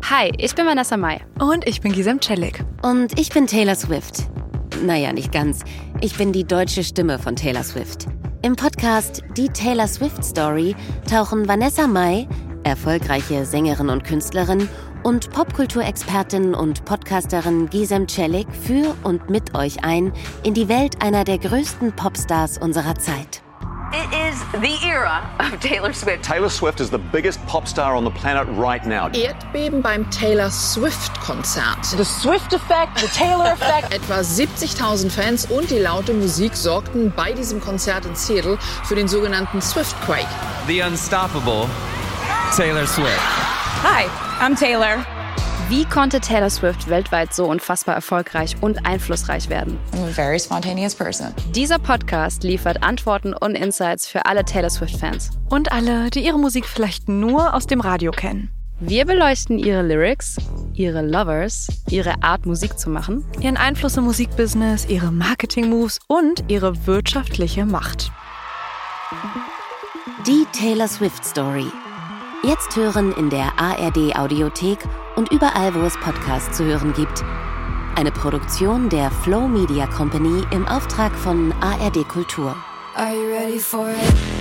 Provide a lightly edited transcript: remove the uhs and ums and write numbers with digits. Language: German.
Hi, ich bin Vanessa Mai. Und ich bin Gizem Celik. Und ich bin Taylor Swift. Naja, nicht ganz. Ich bin die deutsche Stimme von Taylor Swift. Im Podcast Die Taylor Swift Story tauchen Vanessa Mai, erfolgreiche Sängerin und Künstlerin, und Popkulturexpertin und Podcasterin Gizem Celik für und mit euch ein in die Welt einer der größten Popstars unserer Zeit. It is the era of Taylor Swift. Taylor Swift is the biggest pop star on the planet right now. Erdbeben beim Taylor Swift-Konzert. The Swift-Effekt, the Taylor-Effekt. Etwa 70.000 Fans und die laute Musik sorgten bei diesem Konzert in Seattle für den sogenannten Swiftquake. The unstoppable Taylor Swift. Hi, I'm Taylor. Wie konnte Taylor Swift weltweit so unfassbar erfolgreich und einflussreich werden? I'm a very spontaneous person. Dieser Podcast liefert Antworten und Insights für alle Taylor Swift-Fans. Und alle, die ihre Musik vielleicht nur aus dem Radio kennen. Wir beleuchten ihre Lyrics, ihre Lovers, ihre Art, Musik zu machen, Ihren Einfluss im Musikbusiness, ihre Marketing-Moves und ihre wirtschaftliche Macht. Die Taylor Swift Story. Jetzt hören in der ARD-Audiothek und überall, wo es Podcasts zu hören gibt. Eine Produktion der Flow Media Company im Auftrag von ARD Kultur. Are you ready for it?